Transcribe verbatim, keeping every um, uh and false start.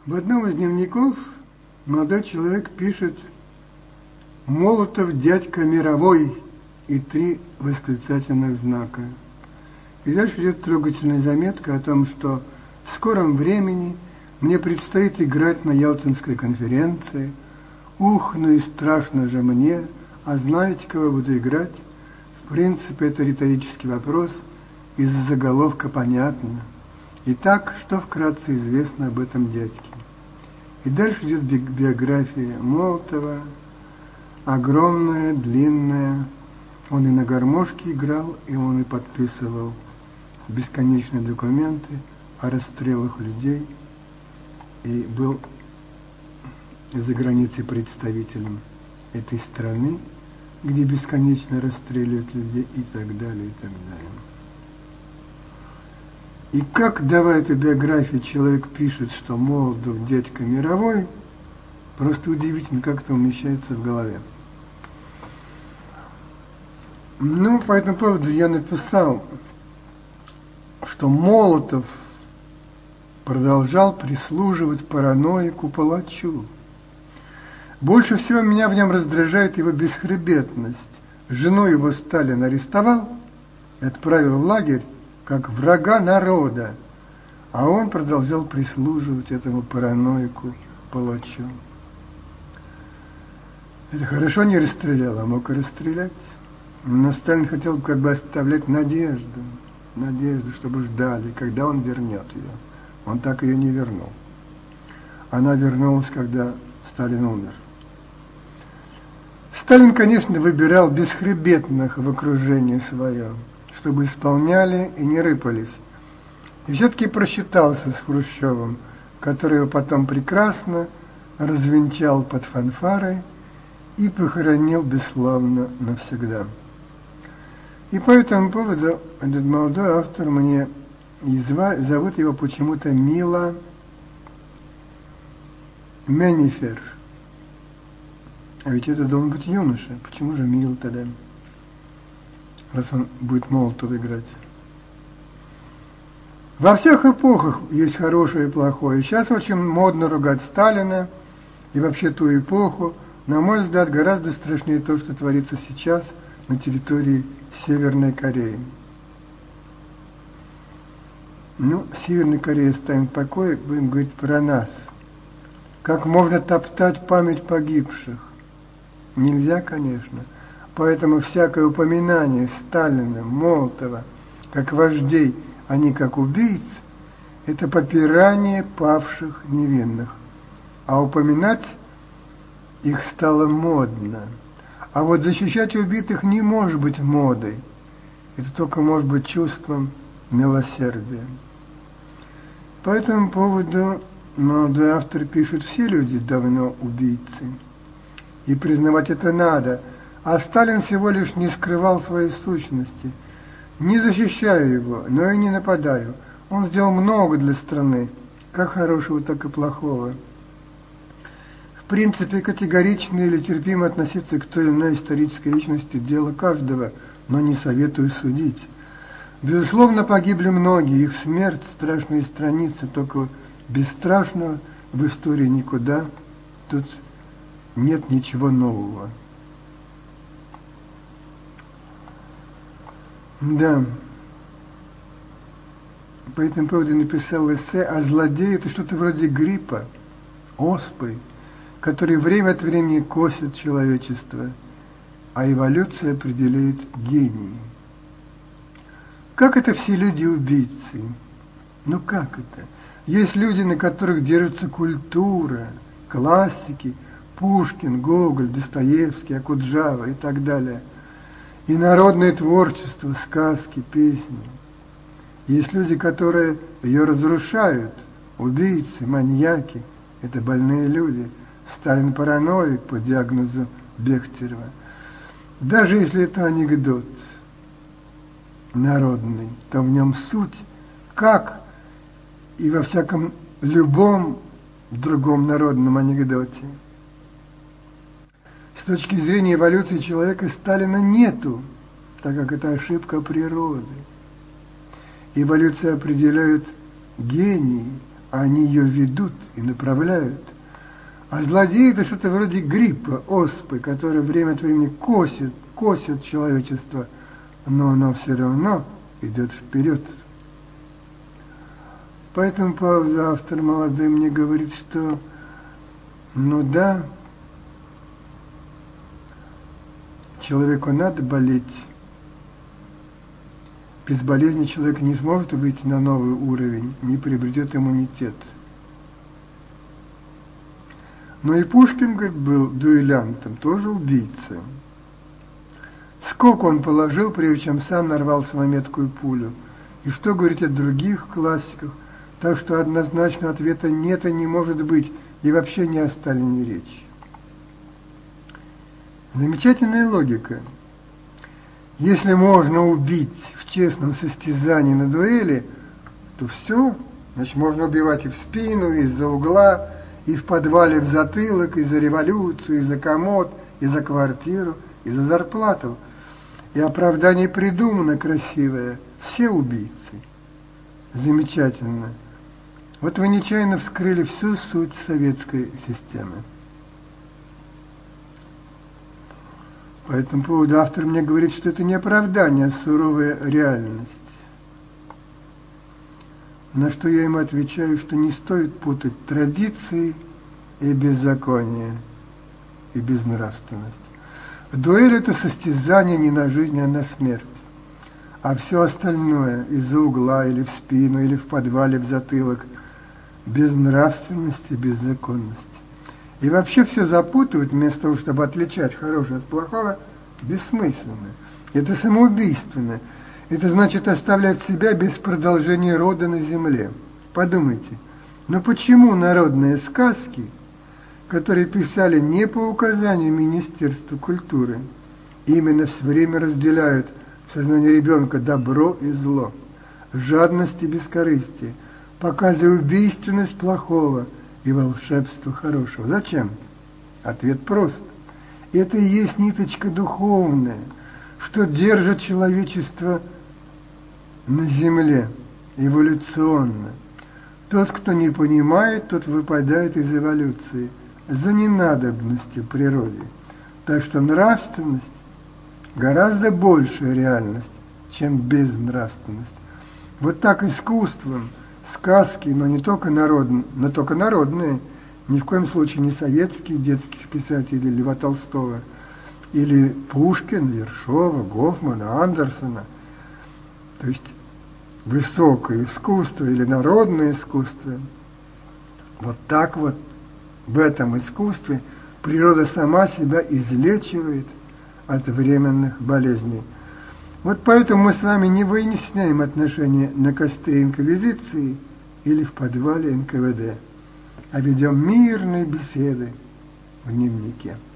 В одном из дневников молодой человек пишет: «Молотов дядька мировой» и три восклицательных знака. И дальше идет трогательная заметка о том, что в скором времени мне предстоит играть на Ялтинской конференции. Ух, ну и страшно же мне, а знаете, кого буду играть? В принципе, это риторический вопрос, из заголовка понятно. Итак, что вкратце известно об этом дядьке? И дальше идет биография Молотова, огромная, длинная. Он и на гармошке играл, и он и подписывал бесконечные документы о расстрелах людей, и был из-за границы представителем этой страны, где бесконечно расстреливают людей, и так далее, и так далее. И как, давая эту биографию, человек пишет, что Молотов дядька мировой, просто удивительно, как это умещается в голове. Ну, по этому поводу я написал, что Молотов продолжал прислуживать параноику палачу. Больше всего меня в нем раздражает его бесхребетность. Жену его Сталин арестовал и отправил в лагерь как врага народа, а он продолжал прислуживать этому параноику палачу. Это хорошо не расстрелял, а мог и расстрелять. Но Сталин хотел как бы оставлять надежду, надежду, чтобы ждали, когда он вернет ее. Он так ее не вернул. Она вернулась, когда Сталин умер. Сталин, конечно, выбирал бесхребетных в окружении своем, чтобы исполняли и не рыпались. И все-таки просчитался с Хрущевым, который его потом прекрасно развенчал под фанфары и похоронил бесславно навсегда. И по этому поводу этот молодой автор мне и зовут его почему-то Мила Менифер. А ведь это должен быть юноша. Почему же Мил тогда? Раз он будет Молотов играть. Во всех эпохах есть хорошее и плохое. Сейчас очень модно ругать Сталина и вообще ту эпоху. На мой взгляд, гораздо страшнее то, что творится сейчас на территории Северной Кореи. Ну, Северная Корея ставим в покое, будем говорить про нас. Как можно топтать память погибших? Нельзя, конечно. Поэтому всякое упоминание Сталина, Молотова, как вождей, а не как убийц, это попирание павших невинных. А упоминать их стало модно. А вот защищать убитых не может быть модой. Это только может быть чувством милосердия. По этому поводу молодой автор пишет: все люди давно убийцы. И признавать это надо. А Сталин всего лишь не скрывал своей сущности. Не защищаю его, но и не нападаю. Он сделал много для страны, как хорошего, так и плохого. В принципе, категорично или терпимо относиться к той или иной исторической личности – дело каждого, но не советую судить. Безусловно, погибли многие, их смерть – страшные страницы, только без страшного в истории никуда, тут нет ничего нового. Да. По этому поводу написал эссе, а злодей – это что-то вроде гриппа, оспы, который время от времени косит человечество, а эволюция определяет гении. Как это все люди убийцы? Ну как это? Есть люди, на которых держится культура, классики, Пушкин, Гоголь, Достоевский, Окуджава и так далее. И народное творчество, сказки, песни. Есть люди, которые ее разрушают, убийцы, маньяки, это больные люди. Сталин параноик по диагнозу Бехтерева. Даже если это анекдот народный, то в нем суть, как и во всяком любом другом народном анекдоте. С точки зрения эволюции человека Сталина нету, так как это ошибка природы. Эволюция определяет гении, они ее ведут и направляют. А злодей – это что-то вроде гриппа, оспы, который время от времени косит, косит человечество, но оно все равно идет вперед. По этому поводу автор молодой мне говорит, что ну да, человеку надо болеть. Без болезни человек не сможет выйти на новый уровень, не приобретет иммунитет. Но и Пушкин, говорит, был дуэлянтом, тоже убийцей. Сколько он положил, прежде чем сам нарвался на меткую пулю. И что говорить о других классиках? Так что однозначного ответа нет и не может быть, и вообще не о Сталине речи. Замечательная логика. Если можно убить в честном состязании на дуэли, то все, значит, можно убивать и в спину, и из-за угла, и в подвале в затылок, и за революцию, и за комод, и за квартиру, и за зарплату. И оправдание придумано красивое. Все убийцы. Замечательно. Вот вы нечаянно вскрыли всю суть советской системы. По этому поводу автор мне говорит, что это не оправдание, а суровая реальность. На что я ему отвечаю, что не стоит путать традиции и беззаконие, и безнравственность. Дуэль – это состязание не на жизнь, а на смерть. А все остальное – из-за угла, или в спину, или в подвале, в затылок – безнравственность и беззаконность. И вообще все запутывать, вместо того, чтобы отличать хорошее от плохого, бессмысленно. Это самоубийственно. Это значит оставлять себя без продолжения рода на земле. Подумайте, но почему народные сказки, которые писали не по указанию Министерства культуры, именно все время разделяют в сознании ребенка добро и зло, жадность и бескорыстие, показывая убийственность плохого и волшебство хорошего? Зачем? Ответ прост. Это и есть ниточка духовная, что держит человечество на земле, эволюционно. Тот, кто не понимает, тот выпадает из эволюции за ненадобностью природе. Так что нравственность гораздо большая реальность, чем безнравственность. Вот так искусством, сказки, но не только народные, но только народные, ни в коем случае не советских детских писателей Льва Толстого, или Пушкина, Ершова, Гофмана, Андерсона. То есть высокое искусство или народное искусство. Вот так вот в этом искусстве природа сама себя излечивает от временных болезней. Вот поэтому мы с вами не выясняем отношения на костре инквизиции или в подвале эн ка вэ дэ, а ведем мирные беседы в дневнике.